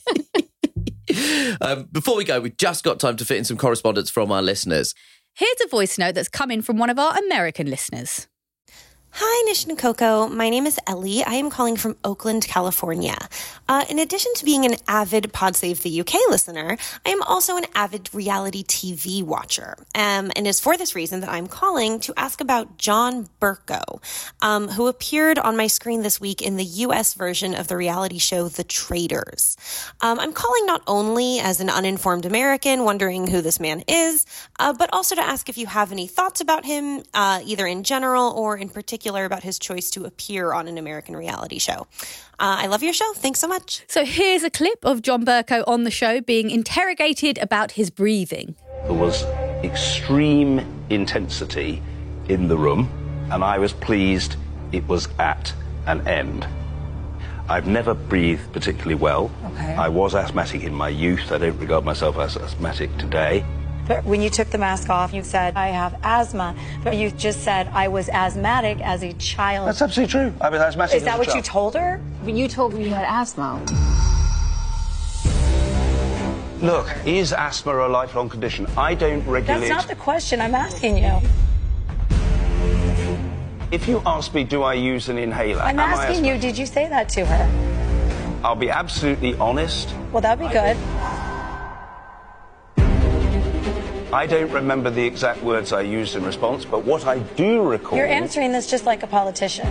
Before we go, we've just got time to fit in some correspondence from our listeners. Here's a voice note that's come in from one of our American listeners. Hi, Nish and Coco. My name is Ellie. I am calling from Oakland, California. In addition to being an avid Pod Save the UK listener, I am also an avid reality TV watcher. And it's for this reason that I'm calling to ask about John Burko, who appeared on my screen this week in the US version of the reality show The Traitors. I'm calling not only as an uninformed American wondering who this man is, but also to ask if you have any thoughts about him, either in general or in particular about his choice to appear on an American reality show. I love your show. Thanks so much. So here's a clip of John Burko on the show being interrogated about his breathing. There was extreme intensity in the room, and I was pleased it was at an end. I've never breathed particularly well. Okay. I was asthmatic in my youth. I don't regard myself as asthmatic today. But when you took the mask off, you said, I have asthma. But you just said, I was asthmatic as a child. That's absolutely true. I was asthmatic Is that what you told her? But you told me you had asthma. Look, is asthma a lifelong condition? I don't regularly... That's not the question I'm asking you. If you ask me, do I use an inhaler? I'm asking you, did you say that to her? I'll be absolutely honest. Well, that'd be good. I don't remember the exact words I used in response, but what I do recall... You're answering this just like a politician.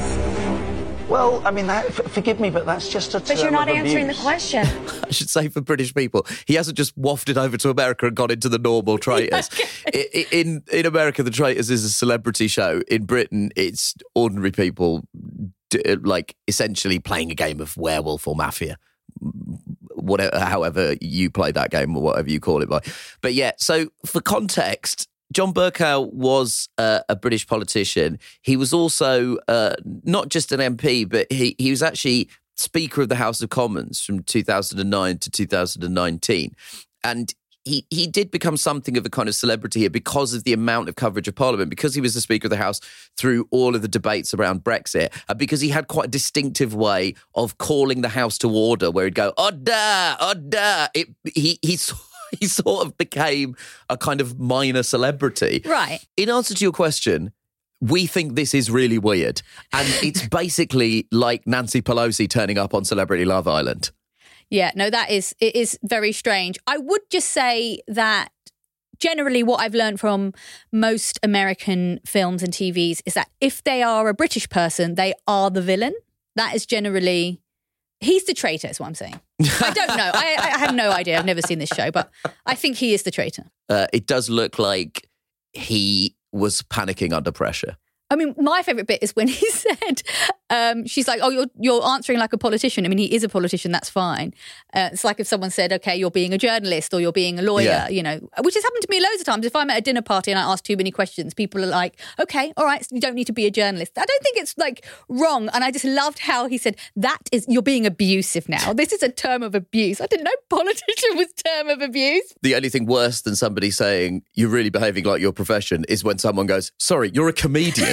Well, I mean, forgive me, but that's just a term But you're not of answering abuse. the question. I should say for British people, he hasn't just wafted over to America and gone into the normal Traitors. In America, the Traitors is a celebrity show. In Britain, it's ordinary people, like essentially playing a game of werewolf or mafia. Whatever, however you play that game or whatever you call it by. But yeah, so for context, John Bercow was a British politician. He was also not just an MP, but he was actually Speaker of the House of Commons from 2009 to 2019. And he did become something of a kind of celebrity here because of the amount of coverage of Parliament, because he was the Speaker of the House through all of the debates around Brexit, and because he had quite a distinctive way of calling the House to order, where he'd go, "Order, order." He sort of became a kind of minor celebrity. Right. In answer to your question, we think this is really weird. And it's basically like Nancy Pelosi turning up on Celebrity Love Island. Yeah, no, it is very strange. I would just say that generally what I've learned from most American films and TVs is that if they are a British person, they are the villain. That is generally... He's the traitor, is what I'm saying. I don't know. I have no idea. I've never seen this show, but I think he is the traitor. It does look like he was panicking under pressure. I mean, my favourite bit is when he said, she's like, oh, you're answering like a politician. I mean, he is a politician, that's fine. It's like if someone said, okay, you're being a journalist or you're being a lawyer, you know, which has happened to me loads of times. If I'm at a dinner party and I ask too many questions, people are like, okay, all right, so you don't need to be a journalist. I don't think it's like wrong. And I just loved how he said, you're being abusive now. This is a term of abuse. I didn't know politician was term of abuse. The only thing worse than somebody saying, you're really behaving like your profession, is when someone goes, sorry, you're a comedian.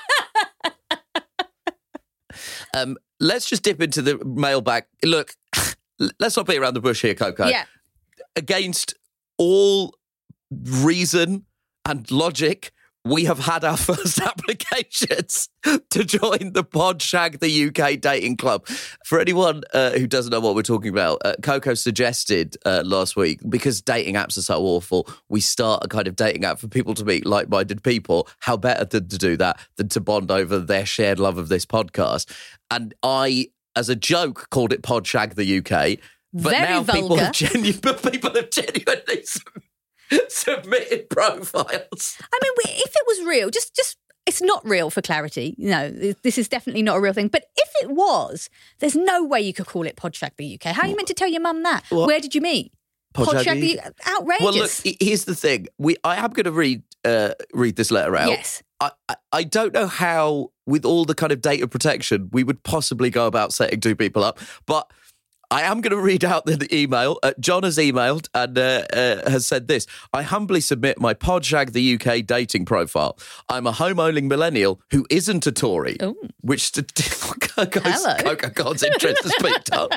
Let's just dip into the mailbag. Look, let's not beat around the bush here, Coco. Yeah. Against all reason and logic, we have had our first applications to join the Podshag the UK dating club. For anyone who doesn't know what we're talking about, Coco suggested last week, because dating apps are so awful, we start a kind of dating app for people to meet like-minded people. How better than to do that than to bond over their shared love of this podcast? And I, as a joke, called it Podshag the UK. But very now vulgar. people have genuinely submitted profiles. I mean, if it was real, just it's not real for clarity. You know, this is definitely not a real thing. But if it was, there's no way you could call it Podshag the UK. How are you meant to tell your mum that? What? Where did you meet? Podshag the outrageous. Well, look, here's the thing. I am going to read this letter out. Yes. I don't know how, with all the kind of data protection, we would possibly go about setting two people up, but I am going to read out the email. John has emailed and has said this. I humbly submit my Podshag the UK dating profile. I'm a home-owning millennial who isn't a Tory. Ooh. Which Coco God's interest has picked up.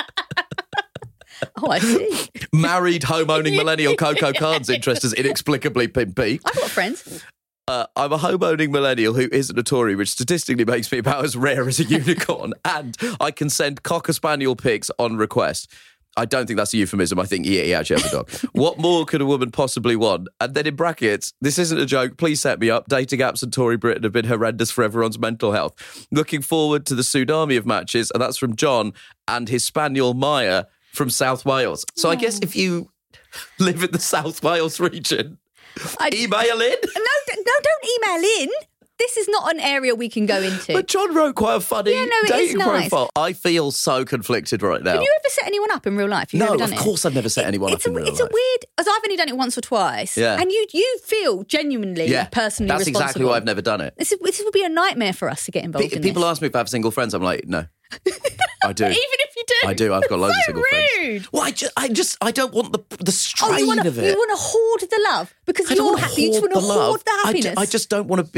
Oh, I see. Married home-owning millennial Coco Khan's interest has inexplicably been piqued. I've got friends. I'm a home-owning millennial who isn't a Tory, which statistically makes me about as rare as a unicorn. And I can send Cocker Spaniel pics on request. I don't think that's a euphemism. I think he actually has a dog. What more could a woman possibly want? And then in brackets, this isn't a joke. Please set me up. Dating apps in Tory Britain have been horrendous for everyone's mental health. Looking forward to the tsunami of matches. And that's from John and his spaniel Maya from South Wales. So I guess if you live in the South Wales region... email in? No, don't email in. This is not an area we can go into. But John wrote quite a funny dating nice. profile. I feel so conflicted right now. Have you ever set anyone up in real life? No, of course I've never set anyone up in real life. It's a weird, as I've only done it once or twice. Yeah. And you feel genuinely, personally that's responsible. exactly why I've never done it. This would be a nightmare for us to get involved in People this. ask me if I have single friends. I'm like, no. I do. Even if you do? I do. I've got loads of single rude. friends. Well, I don't want the strain of it. You want to hoard the love because you're happy. You just want to hoard the happiness. I just don't want to be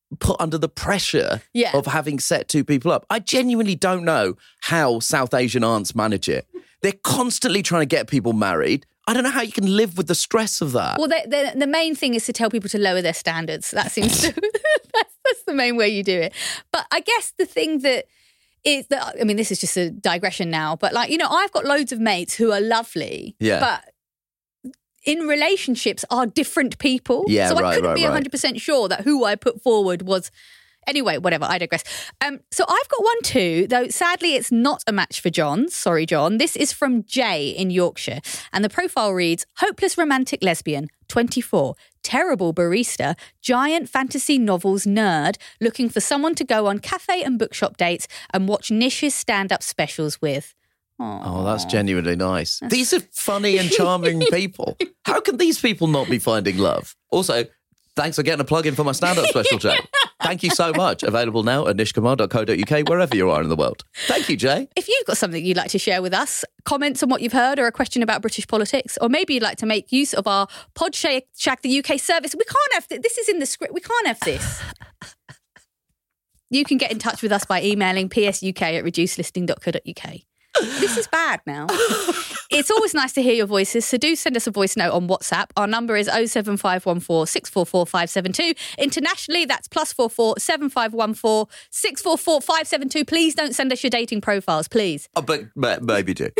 put under the pressure Yeah. of having set two people up. I genuinely don't know how South Asian aunts manage it. They're constantly trying to get people married. I don't know how you can live with the stress of that. Well, the main thing is to tell people to lower their standards. That seems to that's the main way you do it. But I guess the thing that is that, I mean, this is just a digression now, but like, you know, I've got loads of mates who are lovely, but in relationships are different people. Yeah, so I right, couldn't be right. 100% sure that who I put forward was... Anyway, whatever, I digress. So I've got one too, though sadly it's not a match for John. Sorry, John. This is from Jay in Yorkshire. And the profile reads, hopeless romantic lesbian, 24, terrible barista, giant fantasy novels nerd, looking for someone to go on cafe and bookshop dates and watch Nish's stand-up specials with. Oh, that's genuinely nice. These are funny and charming people. How can these people not be finding love? Also, thanks for getting a plug in for my stand-up special, Jay. Thank you so much. Available now at nishkumar.co.uk, wherever you are in the world. Thank you, Jay. If you've got something you'd like to share with us, comments on what you've heard or a question about British politics, or maybe you'd like to make use of our Podshack the UK service, we can't have this is in the script. We can't have this. You can get in touch with us by emailing psuk@reducedlisting.co.uk. This is bad now. It's always nice to hear your voices, so do send us a voice note on WhatsApp. Our number is 07514 644 572. Internationally, that's +44 7514 644 572. Please don't send us your dating profiles, please. Oh, but maybe do.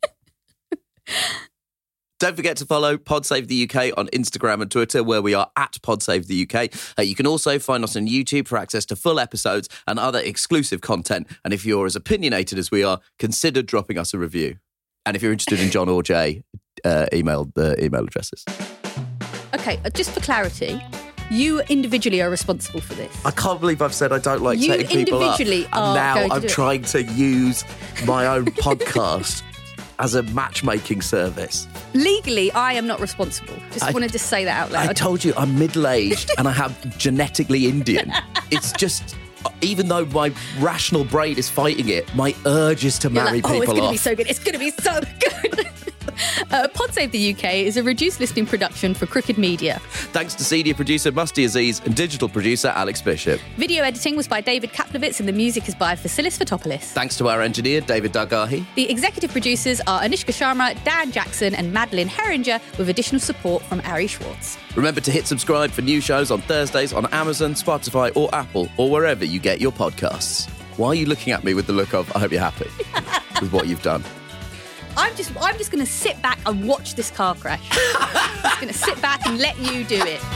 Don't forget to follow Podsave the UK on Instagram and Twitter, where we are at Podsave the UK. You can also find us on YouTube for access to full episodes and other exclusive content. And if you're as opinionated as we are, consider dropping us a review. And if you're interested in John or Jay, email the email addresses. Okay, just for clarity, you individually are responsible for this. I can't believe I've said I don't like setting people up. You individually are now going to I'm do it. trying to use my own podcast as a matchmaking service. Legally, I am not responsible. Just wanted to say that out loud. I told you I'm middle-aged and I have genetically Indian. It's just, even though my rational brain is fighting it, my urge is to marry people off. It's going to be so good. It's going to be so good. Podsave the UK is a reduced listing production for Crooked Media. Thanks to senior producer Musty Aziz and digital producer Alex Bishop. Video editing was by David Kaplowitz and the music is by Vasilis Fotopoulos. Thanks to our engineer David Dargahi. The executive producers are Anushka Sharma, Dan Jackson and Madeline Herringer, with additional support from Ari Schwartz. Remember to hit subscribe for new shows on Thursdays on Amazon, Spotify or Apple, or wherever you get your podcasts. Why are you looking at me with the look of, I hope you're happy with what you've done? I'm just going to sit back and watch this car crash. I'm just going to sit back and let you do it.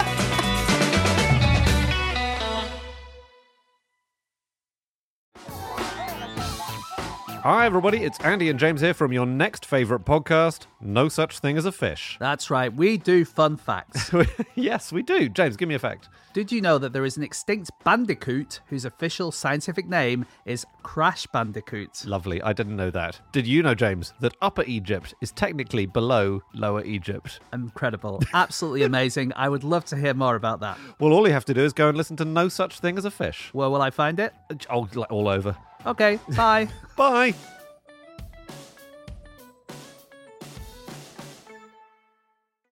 Hi, everybody. It's Andy and James here from your next favourite podcast, No Such Thing as a Fish. That's right. We do fun facts. Yes, we do. James, give me a fact. Did you know that there is an extinct bandicoot whose official scientific name is Crash Bandicoot? Lovely. I didn't know that. Did you know, James, that Upper Egypt is technically below Lower Egypt? Incredible. Absolutely amazing. I would love to hear more about that. Well, all you have to do is go and listen to No Such Thing as a Fish. Where will I find it? Oh, all over. Okay, bye. Bye.